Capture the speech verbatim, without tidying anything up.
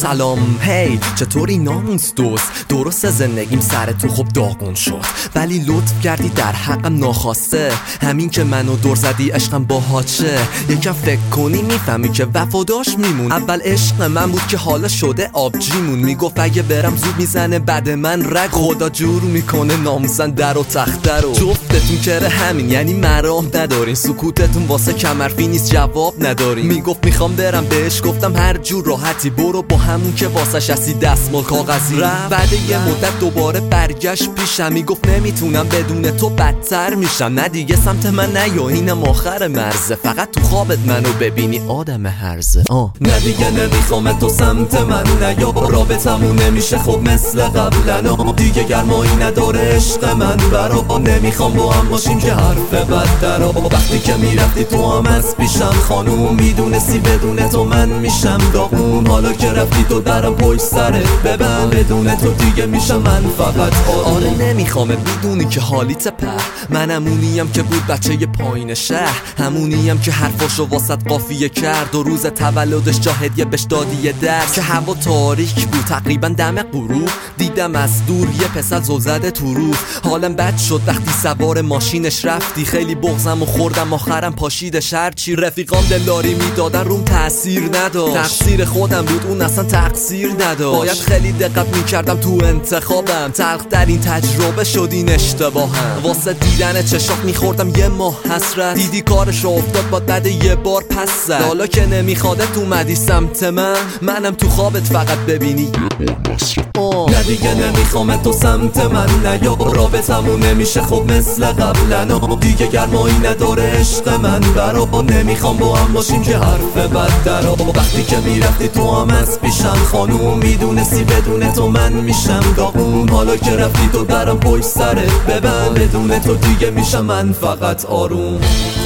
سلام هی چطوری ناموس دوست؟ درست زندگیم سر تو خب داغون شد، ولی لطف کردی در حقم ناخواسته. همین که منو دور زدی عشقم باهاشه. یکم فکر کنی میفهمی که وفاداش میمون. اول عشق من بود که حالا شده آبجیمون. میگفت اگه برم زود میزنه بعد من رگ. خدا جور میکنه ناموسن در و تخته رو. جفتتون کره همین یعنی مرام ندارین. سکوتتون واسه کمرفی نیست جواب ندارین. میگفت میخوام برم بهش گفتم هر جور راحتی برو با همون که واسش هستی دستمال کاغذی. بعد یه مدت دوباره برگشت پیشم. میگفت نمیتونم بدون تو بدتر میشم. نه دیگه سمت من نیا اینم آخر مرزه. فقط تو خوابت منو ببینی آدم هرزه. آه. نه دیگه نمیخوام تو سمت من نیا. رابطمون نمیشه خب مثل قبلنا. دیگه گرمایی نداره عشق من برا. نمیخوام با هم باشیم که حرف بد درا. وقتی که میرفتی تو هم از پیشم خانوم. میدونستی بدون تو من میشم داغون. حالا که رفتی تو درم پشت سرت ببن. بدون تو دیگه میشم من فقط آروم. آره نمیخوام بدونی که حالیت په. من همونیم که بود بچه پایین شهر. همونیم که حرفاشو واسط قافیه کرد. و روز تولدش جا هدیه بهش دادی یه درس. که هوا تاریک بود تقریبا دم غروب. دیدم از دور یه پسر زل زده تو رو. حالم بد شد وقتی سوار ماشینش رفتی. خیلی بغضم و خوردم آخرم پاشیدش. هرچی رفیقام دلداری میدادن روم تأثیر نداشت. تقصیر خودم بود اون اصلا تقصیر نداشت. باید خیلی دقت میکردم تو انتخابم. تلخ در این تجربه شد این اشتباهم. واسه دیدن چشات میخوردم یه ماه حسرت. دیدی کارش رو افتاد باد بعد یه بار پس زد. حالا که نمیخوادت اومدی سمت من. منم تو خوابت فقط ببینی نه دیگه نمیخوام تو سمت من نیا. رابطمون نمیشه خب مثل قبلنا. دیگه گرمایی نداره عشق من برا. نمیخوام با هم باشیم که حرف بد درا. وقتی که میرفتی تو هم از پیشم خانوم. میدونستی بدون تو من میشم داغون. حالا که رفتی تو درم پشت سرت ببن. بدون تو دیگه میشم من فقط آروم.